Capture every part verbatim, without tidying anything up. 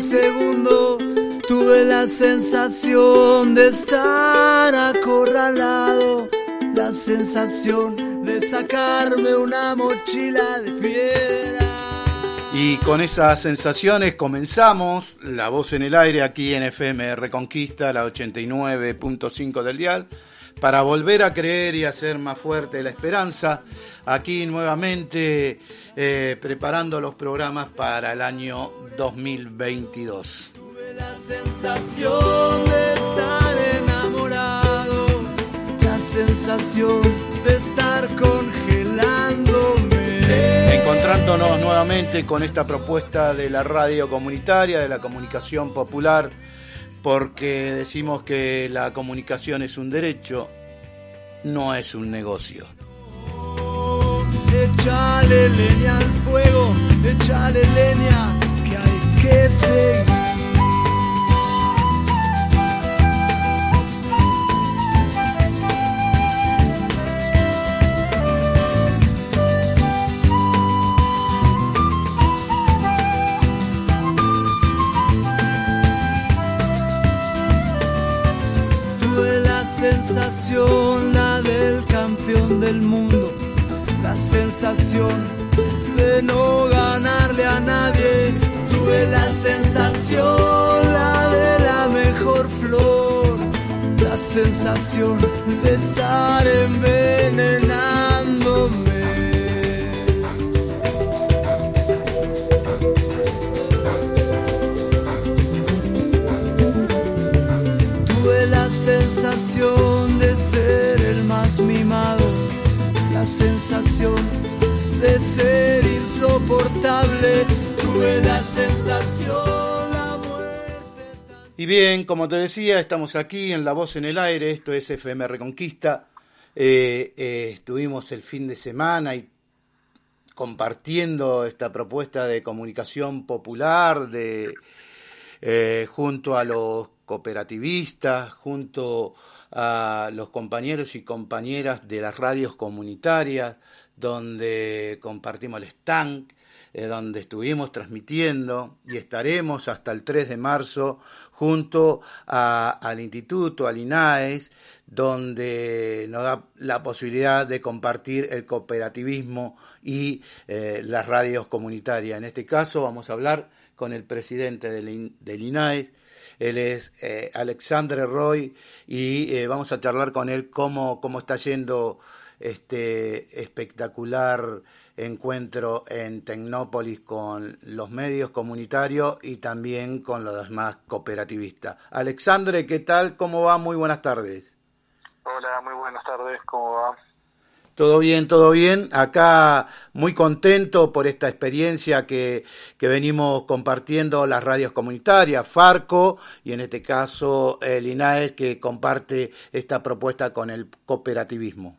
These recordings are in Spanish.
segundo tuve la sensación de estar acorralado, la sensación de sacarme una mochila de piedra. Y con esas sensaciones comenzamos La Voz en el Aire aquí en F M Reconquista, la ochenta y nueve punto cinco del dial, para volver a creer y hacer más fuerte la esperanza. Aquí nuevamente eh, preparando los programas para el año dos mil veintidós. Tuve la sensación de estar enamorado, la sensación de estar congelándome. Encontrándonos nuevamente con esta propuesta de la radio comunitaria, de la comunicación popular, porque decimos que la comunicación es un derecho, no es un negocio. Échale leña al fuego, échale leña, que hay que seguir. Sensación, la del campeón del mundo, la sensación de no ganarle a nadie. Tuve la sensación, la de la mejor flor, la sensación de estar envenenándome. Tuve la sensación de ser el más mimado, la sensación de ser insoportable. Tuve la sensación, la muerte. Y bien, como te decía, estamos aquí en La Voz en el Aire, esto es F M Reconquista. Eh, eh, estuvimos el fin de semana y compartiendo esta propuesta de comunicación popular de eh, junto a los cooperativistas, junto a los compañeros y compañeras de las radios comunitarias, donde compartimos el stand, eh, donde estuvimos transmitiendo y estaremos hasta el tres de marzo junto a, al Instituto, al INAES, donde nos da la posibilidad de compartir el cooperativismo y eh, las radios comunitarias. En este caso vamos a hablar con el presidente del, del INAES. Él es eh, Alexandre Roy y eh, vamos a charlar con él cómo, cómo está yendo este espectacular encuentro en Tecnópolis con los medios comunitarios y también con los demás cooperativistas. Alexandre, ¿qué tal? ¿Cómo va? Muy buenas tardes. Hola, muy buenas tardes. ¿Cómo va? Todo bien, todo bien. Acá muy contento por esta experiencia que, que venimos compartiendo las radios comunitarias, Farco, y en este caso el INAES, que comparte esta propuesta con el cooperativismo.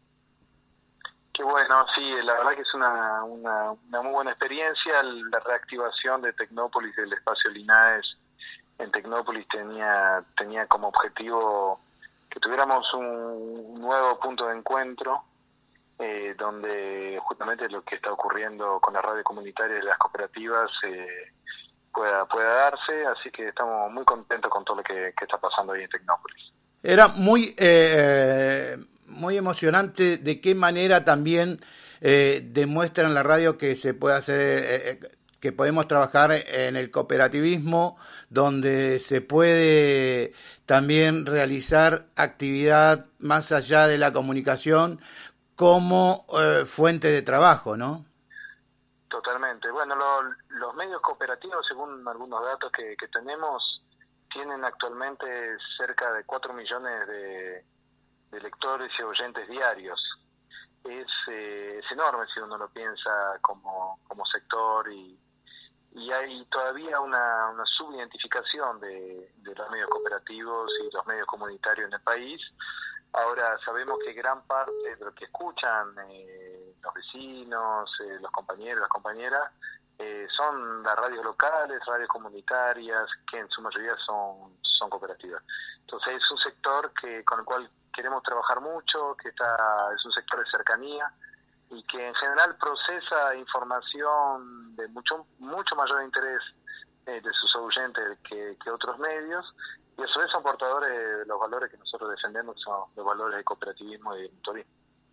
Qué bueno, sí, la verdad que es una, una, una muy buena experiencia. La reactivación de Tecnópolis, del espacio INAES en Tecnópolis, tenía, tenía como objetivo que tuviéramos un nuevo punto de encuentro, Eh, donde justamente lo que está ocurriendo con la radio comunitaria y las cooperativas eh, pueda, pueda darse, así que estamos muy contentos con todo lo que, que está pasando ahí en Tecnópolis. Era muy, eh, muy emocionante de qué manera también eh, demuestra en la radio que se puede hacer, eh, que podemos trabajar en el cooperativismo, donde se puede también realizar actividad más allá de la comunicación, como eh, fuente de trabajo, ¿no? Totalmente. Bueno, lo, los medios cooperativos, según algunos datos que, que tenemos, tienen actualmente cerca de cuatro millones de, de lectores y oyentes diarios. Es, eh, es enorme si uno lo piensa como, como sector, y, y hay todavía una, una subidentificación de, de los medios cooperativos y los medios comunitarios en el país. Ahora sabemos que gran parte de lo que escuchan eh, los vecinos, eh, los compañeros, las compañeras, eh, son las radios locales, radios comunitarias, que en su mayoría son, son cooperativas. Entonces es un sector que con el cual queremos trabajar mucho, que está es un sector de cercanía y que en general procesa información de mucho mucho mayor interés eh, de sus diferente que, que otros medios, y a su vez son portadores de los valores que nosotros defendemos, que son los valores del cooperativismo y del mutualismo.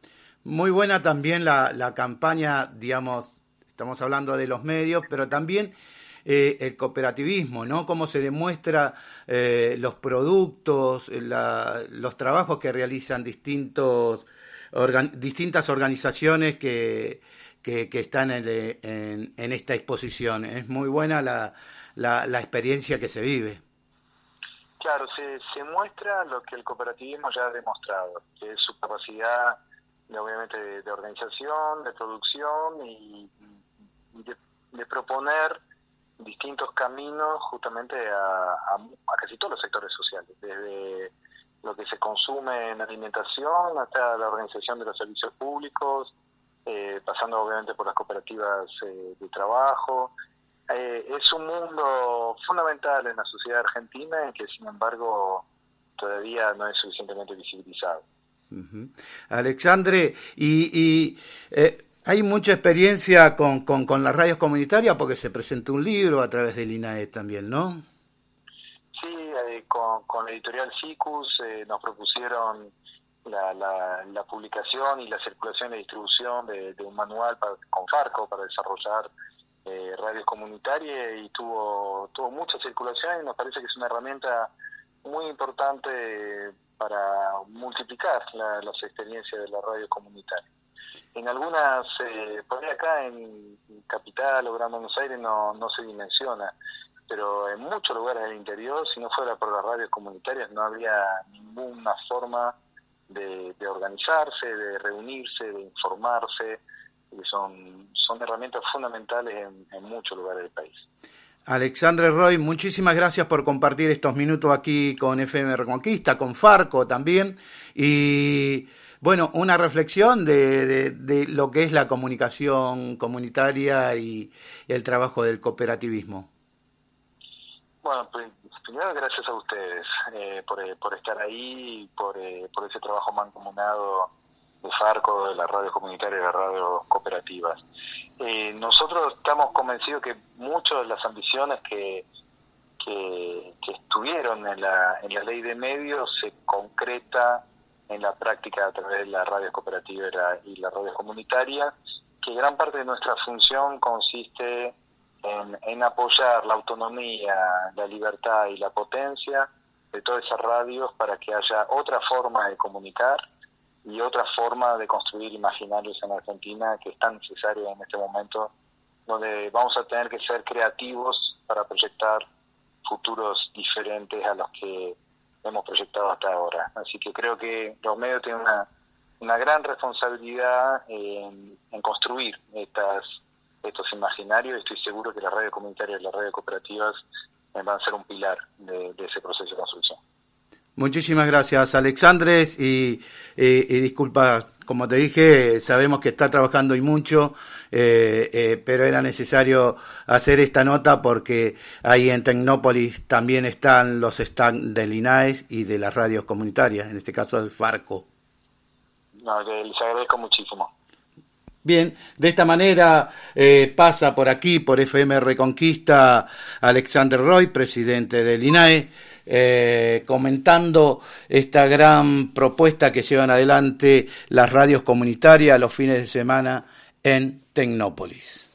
Muy buena también la, la campaña, digamos, estamos hablando de los medios, pero también eh, el cooperativismo, ¿no? Cómo se demuestra eh, los productos, la, los trabajos que realizan distintos organ, distintas organizaciones que, que, que están en, en, en esta exposición. Es muy buena la, la, la experiencia que se vive. Claro, se, se muestra lo que el cooperativismo ya ha demostrado, que es su capacidad de, obviamente de, de organización, de producción y, y de, de proponer distintos caminos justamente a, a, a casi todos los sectores sociales, desde lo que se consume en alimentación hasta la organización de los servicios públicos, eh, pasando obviamente por las cooperativas eh, de trabajo. Eh, es un mundo fundamental en la sociedad argentina en que, sin embargo, todavía no es suficientemente visibilizado. Uh-huh. Alexandre, y, y eh, hay mucha experiencia con, con, con las radios comunitarias porque se presentó un libro a través del I N A E también, ¿no? Sí, eh, con, con la editorial SICUS eh, nos propusieron la, la, la publicación y la circulación y distribución de, de un manual para, con Farco para desarrollar Eh, radios comunitarias, y tuvo tuvo mucha circulación, y nos parece que es una herramienta muy importante para multiplicar la, las experiencias de la radio comunitaria. En algunas, eh, por ahí acá en Capital o Gran Buenos Aires no, no se dimensiona, pero en muchos lugares del interior, si no fuera por las radios comunitarias, no habría ninguna forma de, de organizarse, de reunirse, de informarse, que son, son herramientas fundamentales en, en muchos lugares del país. Alexandre Roy, muchísimas gracias por compartir estos minutos aquí con F M Reconquista, con Farco también, y bueno, una reflexión de, de, de lo que es la comunicación comunitaria y, y el trabajo del cooperativismo. Bueno, pues, primero gracias a ustedes eh, por, por estar ahí, por, eh, por ese trabajo mancomunado de Farco, de las radios comunitarias y de las radios cooperativas. Eh, nosotros estamos convencidos que muchas de las ambiciones que, que, que estuvieron en la, en la ley de medios se concreta en la práctica a través de las radios cooperativas y, la, y las radios comunitarias, que gran parte de nuestra función consiste en, en apoyar la autonomía, la libertad y la potencia de todas esas radios para que haya otra forma de comunicar y otra forma de construir imaginarios en Argentina que es tan necesaria en este momento, donde vamos a tener que ser creativos para proyectar futuros diferentes a los que hemos proyectado hasta ahora. Así que creo que los medios tienen una, una gran responsabilidad en, en construir estas, estos imaginarios, y estoy seguro que las radios comunitarias y las radios cooperativas van a ser un pilar de, de ese proceso de construcción. Muchísimas gracias, Alexandre, y, y, y disculpa, como te dije, sabemos que está trabajando y mucho, eh, eh, pero era necesario hacer esta nota porque ahí en Tecnópolis también están los stands del I N A E y de las radios comunitarias, en este caso del Farco. No, les agradezco muchísimo. Bien, de esta manera eh, pasa por aquí, por F M Reconquista, Alexandre Roy, presidente del I N A E, eh, comentando esta gran propuesta que llevan adelante las radios comunitarias los fines de semana en Tecnópolis.